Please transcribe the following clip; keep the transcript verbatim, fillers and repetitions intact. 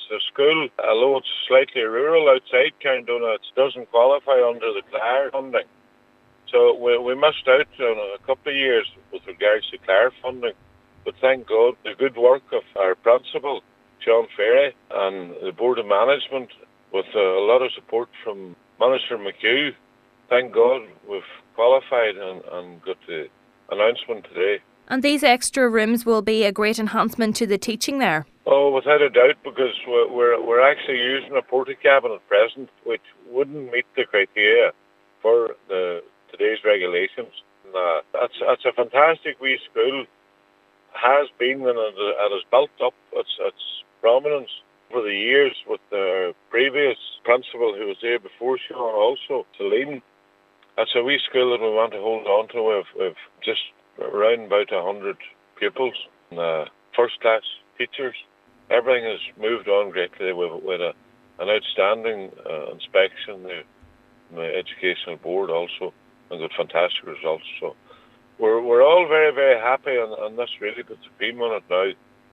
the school, although it's slightly rural outside Carndona, it doesn't qualify under the Clare funding. So we, we missed out on a couple of years with regards to Clare funding. But thank God, the good work of our principal, Sean Ferry, and the Board of Management, with a lot of support from Minister McHugh, thank God we've qualified and, and got the announcement today. And these extra rooms will be a great enhancement to the teaching there? Oh, without a doubt, because we're, we're, we're actually using a Portakabin at present, which wouldn't meet the criteria for the today's regulations. And, uh, that's, that's a fantastic wee school. Has been and it has built up its, its prominence over the years with the previous principal who was there before Sean also, Celine. That's a wee school that we want to hold on to. We've, we've just around about one hundred pupils, and, uh, first-class teachers. Everything has moved on greatly with, with a, an outstanding uh, inspection. The, the educational board also and got fantastic results. So we're we're all very, very happy, and, and this really puts a beam on it now.